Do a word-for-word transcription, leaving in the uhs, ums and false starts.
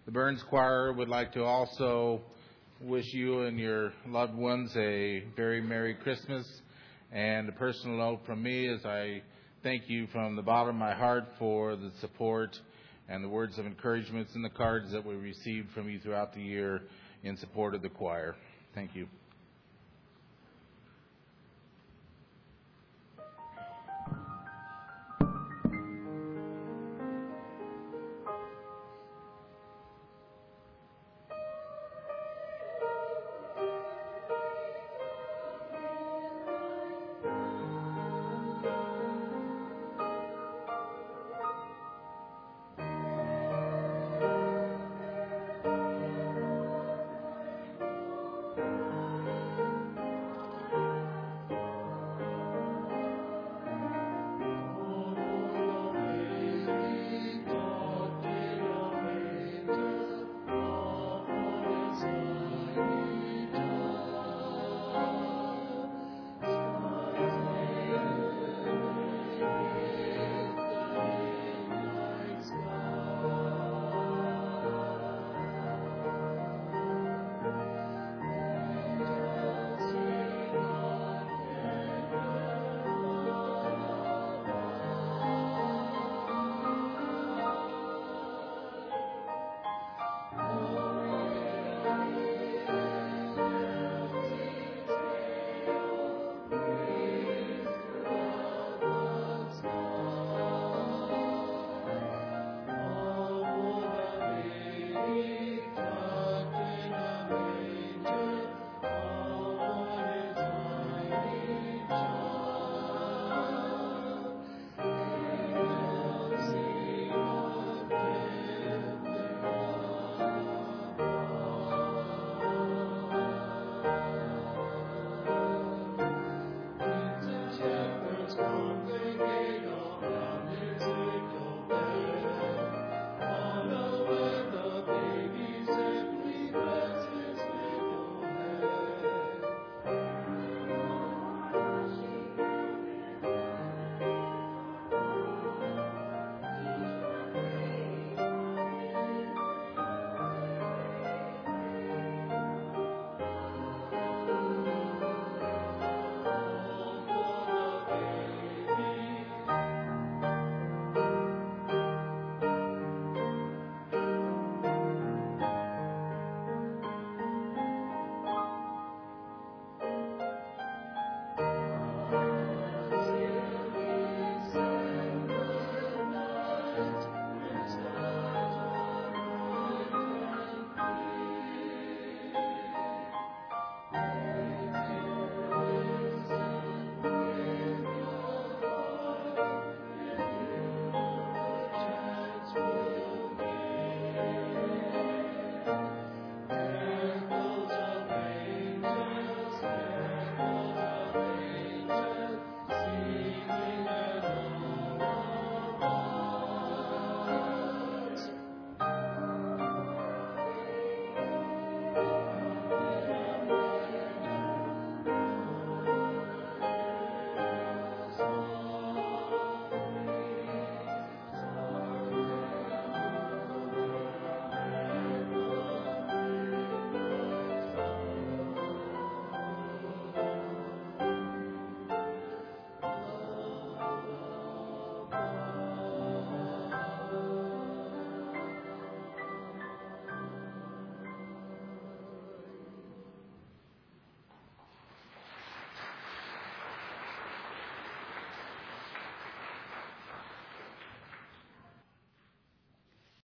The Burns Choir would like to also wish you and your loved ones a very Merry Christmas. And a personal note from me is I thank you from the bottom of my heart for the support and the words of encouragement and the cards that we received from you throughout the year in support of the choir. Thank you.